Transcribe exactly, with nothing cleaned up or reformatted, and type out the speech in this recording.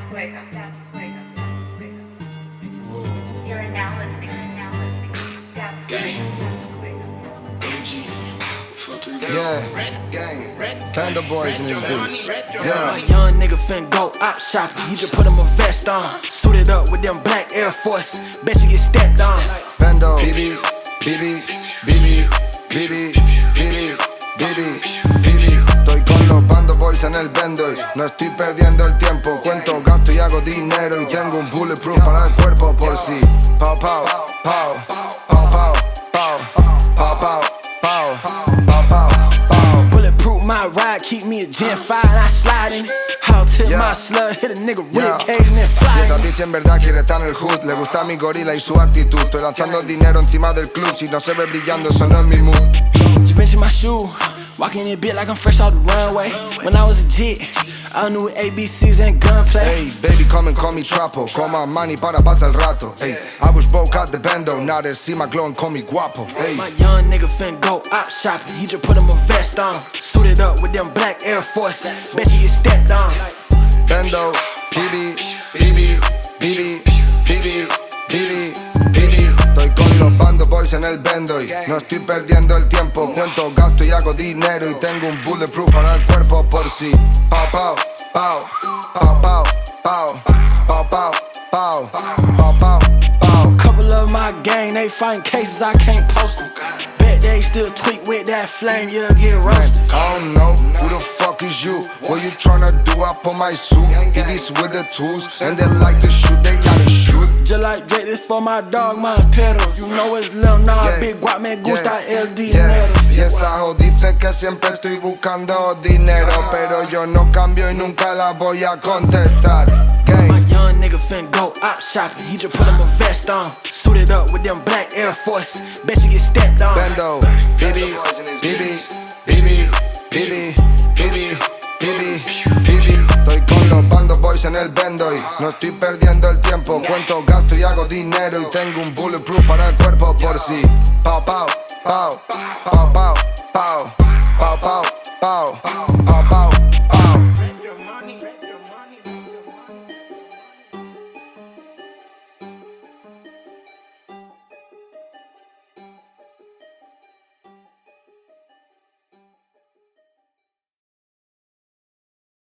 juega, juega, juega. You're now listening to now listening to Gang. Yeah, gang, Panda Boys in his beats. Yeah, a young nigga fin go out shopping. He just put him a vest on, suited up with them black Air Force. Bet you get stepped on. Bendo, B B, B B, B B, B B, B B, B B, B B. Estoy con los Bando Boys en el bendo y no estoy perdiendo el tiempo. Cuento, gasto y hago dinero y tengo un bulletproof para el cuerpo por si. Pau, pau, pau, pau, pau, pau, pau, pau, pau, pau, pau, pau. Bulletproof my ride, keep me a Gen five and I slide in it. I'll tip Yeah. my slug, hit a nigga Yeah. rib cage and then Y fly esa in it. bitch en verdad quiere estar en el hood. Le gusta mi gorila y su actitud. Estoy lanzando dinero encima del club. Si no se ve brillando, eso no es mi mood. Givenchy my shoe, walking in bit like I'm fresh off the runway. When I was a jit, I knew A B Cs and gunplay. Hey, baby, come and call me Trapo. Coma money para pasar el rato. Hey, I was broke at the bendo. Now they see my glow and call me guapo. Hey, My young nigga fin go out shopping. He just put him a vest on, suited up with them black Air Force. Bet you get stepped on. bendo, P B, B B, B B, B B, B B, B B. Estoy con los Bando Boys en el bendo y no estoy perdiendo el tiempo. Cuento, gasto y hago dinero y tengo un bulletproof para el cuerpo por si. Pau, pau, pau, pau, pau, pau, pau, pau, pau, pau, pau, pau. Couple of my gang, they fighting cases, I can't post them. Bet they still tweet with that flame, you'll get roasted. I don't know who the fuck is you. What you tryna do? I put my suit. B B's with the tools, and they like to shoot. They gotta shoot. Just like Drake, this for my dog, my pedal. You know it's Lil Nas, Yeah. Big Guap, me gusta Yeah. el Yeah. dinero. Y esa ho dice que siempre estoy buscando dinero, pero yo no cambio y nunca la voy a contestar. My Gang, young nigga fin go out shopping. He just put him a vest on, suited up with them black Air Force. Bet you get stepped on. bendo, B B, B B, B B, B B, B B, B B, B B. Estoy con los Bando Boys en el bendo y no estoy perdiendo el tiempo. Cuento, gasto y hago dinero y tengo un bulletproof para el cuerpo por si. Pau, pau, pau,